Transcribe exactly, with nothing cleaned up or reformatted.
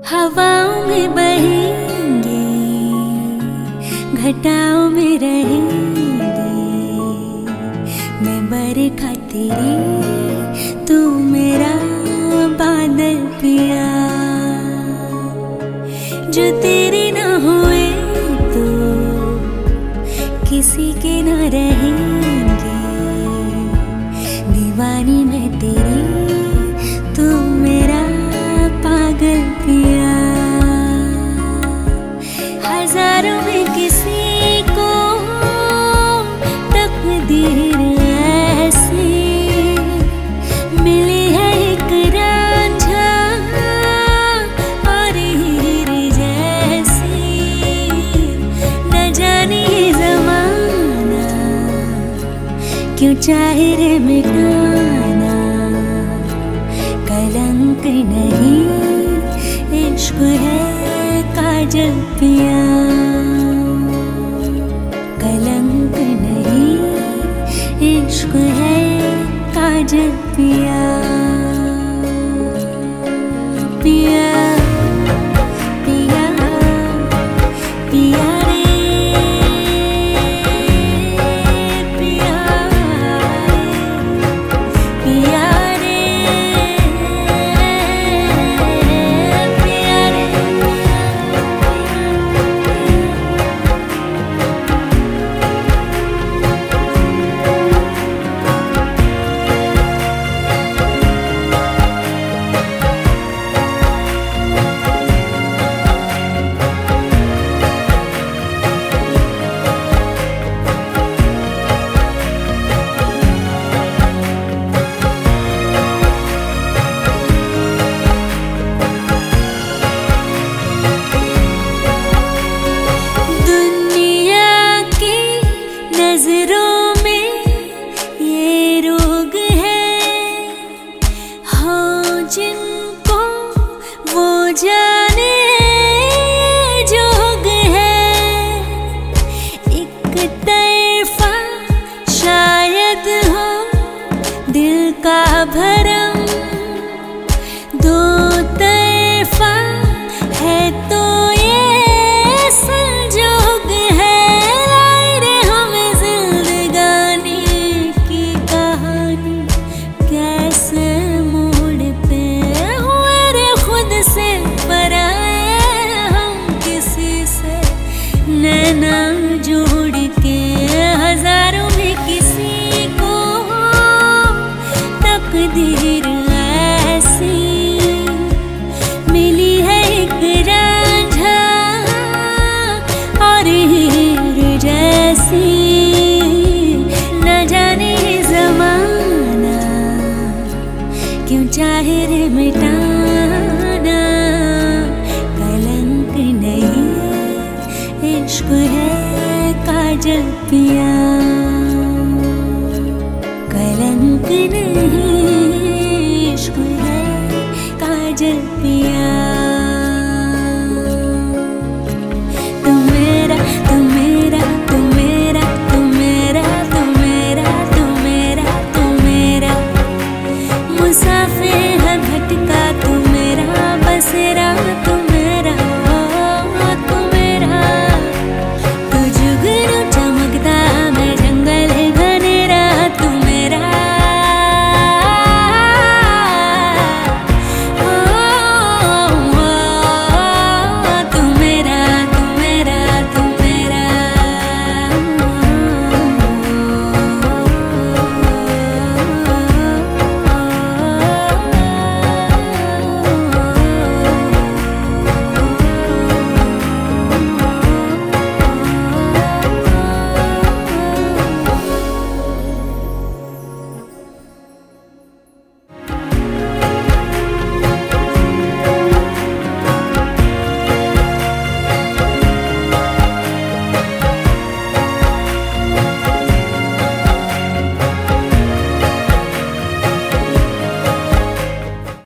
हवाओं में बहेंगे, घटाओं में रहेंगे, मैं बरखा तेरी, तू मेरा बादल पिया। जो तेरे ना हुए तो किसी के ना रहेंगे, दीवानी मैं तेरी, तू मेरा पागल पिया। हजारों में किसी को तकदीर ऐसी मिली है, एक रांझा और हीर जैसी। न जाने ये ज़माना क्यों चाहे रे मिटाना, कलंक नहीं इश्क है काजल पिया। कलंक नहीं इश्क है काजल पिया। पिया पिया पिया नजरों में ये रोग है, हो जिनको वो जाने जोग है। एक तरफा शायद हो दिल का भरम, दो तरफा है तो ये संजोग है। नैना जोड़ के हजारों में किसी को तकदीर ऐसी मिली है, एक रांझा और हीर जैसी। न जाने ये ज़माना क्यों चाहे रे मिटाना, कलंक नहीं इश्क है काजल पिया। कलंक नहीं